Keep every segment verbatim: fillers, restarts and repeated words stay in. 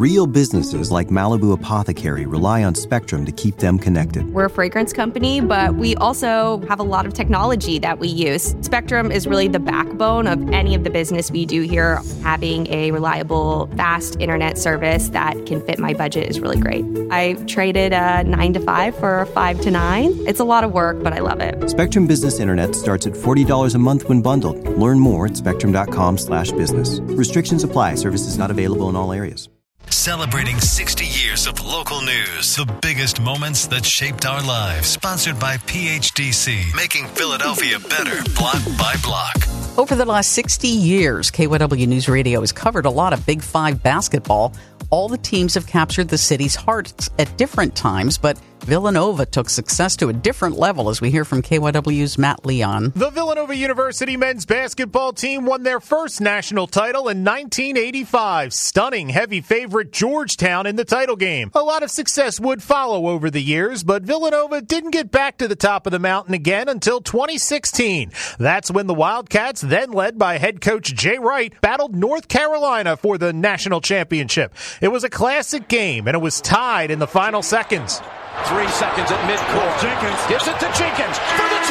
Real businesses like Malibu Apothecary rely on Spectrum to keep them connected. We're a fragrance company, but we also have a lot of technology that we use. Spectrum is really the backbone of any of the business we do here. Having a reliable, fast internet service that can fit my budget is really great. I traded a nine to five for a five to nine. It's a lot of work, but I love it. Spectrum Business Internet starts at forty dollars a month when bundled. Learn more at spectrum.com slash business. Restrictions apply. Services not available in all areas. Celebrating sixty years of local news. The biggest moments that shaped our lives. Sponsored by P H D C. Making Philadelphia better block by block. Over the last sixty years, K Y W News Radio has covered a lot of Big Five basketball. All the teams have captured the city's hearts at different times, but Villanova took success to a different level, as we hear from K Y W's Matt Leon. The Villanova University men's basketball team won their first national title in nineteen eighty-five, stunning heavy favorite Georgetown in the title game. A lot of success would follow over the years, but Villanova didn't get back to the top of the mountain again until twenty sixteen. That's when the Wildcats, then led by head coach Jay Wright, battled North Carolina for the national championship. It was a classic game, and it was tied in the final seconds. Three seconds at midcourt. Jenkins gives it to Jenkins for the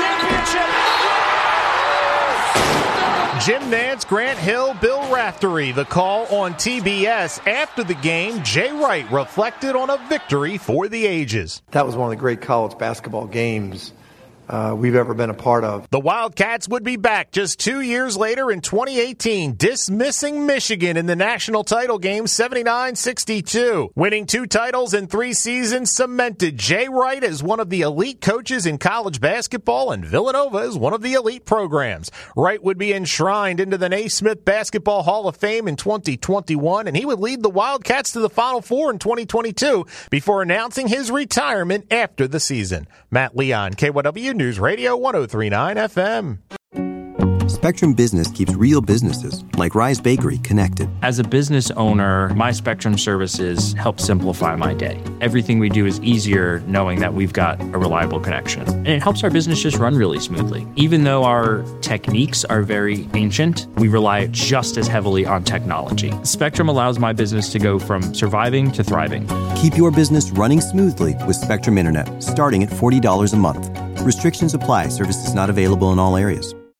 championship. Jim Nance, Grant Hill, Bill Raftery. The call on T B S after the game. Jay Wright reflected on a victory for the ages. That was one of the great college basketball games Uh, we've ever been a part of. The Wildcats would be back just two years later in twenty eighteen, dismissing Michigan in the national title game seventy-nine sixty-two. Winning two titles in three seasons cemented Jay Wright as one of the elite coaches in college basketball and Villanova as one of the elite programs. Wright would be enshrined into the Naismith Basketball Hall of Fame in twenty twenty-one, and he would lead the Wildcats to the Final Four in twenty twenty-two before announcing his retirement after the season. Matt Leon, K Y W News Radio one oh three point nine F M. Spectrum Business keeps real businesses, like Rise Bakery, connected. As a business owner, my Spectrum services help simplify my day. Everything we do is easier knowing that we've got a reliable connection. And it helps our business just run really smoothly. Even though our techniques are very ancient, we rely just as heavily on technology. Spectrum allows my business to go from surviving to thriving. Keep your business running smoothly with Spectrum Internet, starting at forty dollars a month. Restrictions apply. Services not available in all areas.